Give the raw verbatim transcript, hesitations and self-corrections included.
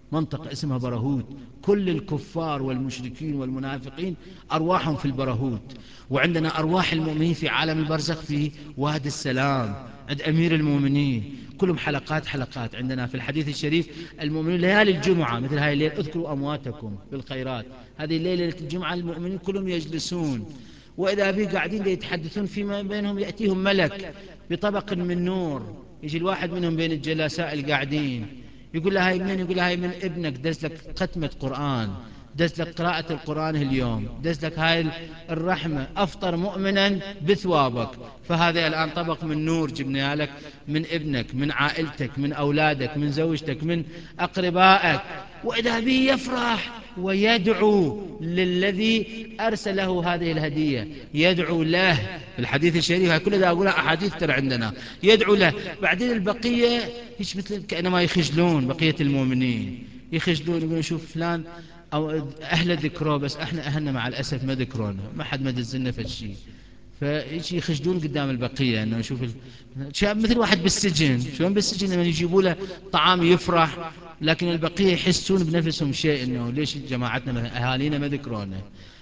منطقة اسمها برهوت، كل الكفار والمشركين والمنافقين أرواحهم في البرهوت. وعندنا أرواح المؤمنين في عالم البرزخ في وادي السلام عند أمير المؤمنين. كلهم حلقات حلقات. عندنا في الحديث الشريف المؤمنين ليالي الجمعة مثل هاي الليل اذكروا أمواتكم بالخيرات، هذه الليلة ليلة الجمعة المؤمنين كلهم يجلسون، وإذا به قاعدين يتحدثون فيما بينهم، يأتيهم ملك بطبق من نور، يجي الواحد منهم بين الجلساء القاعدين يقول له هاي منين؟ يقول له هاي من ابنك، دز لك ختمة قرآن، دز لك قراءة القرآن اليوم، دز لك هاي الرحمة، أفطر مؤمنا بثوابك. فهذا الآن طبق من نور جبنا لك من ابنك، من عائلتك، من أولادك، من زوجتك، من أقربائك. وإذا به يفرح ويدعو للذي أرسله هذه الهدية، يدعو له في الحديث الشريف. كل ذا أقولها أحاديث ترى عندنا، يدعو له. بعدين البقية هيش مثل كأنما يخجلون، بقية المؤمنين يخجلون، يقولون شوف فلان أو أهل ذكره، بس احنا أهلنا مع الأسف ما ذكرونا، ما حد ما دزلنا في الشيء، فايش يخجلون قدام البقية انه يشوف ال... شاب مثل واحد بالسجن، شلون بالسجن لما يجيبوا له طعام يفرح، لكن البقية يحسون بنفسهم شيء انه ليش جماعتنا اهالينا ما ذكرونا.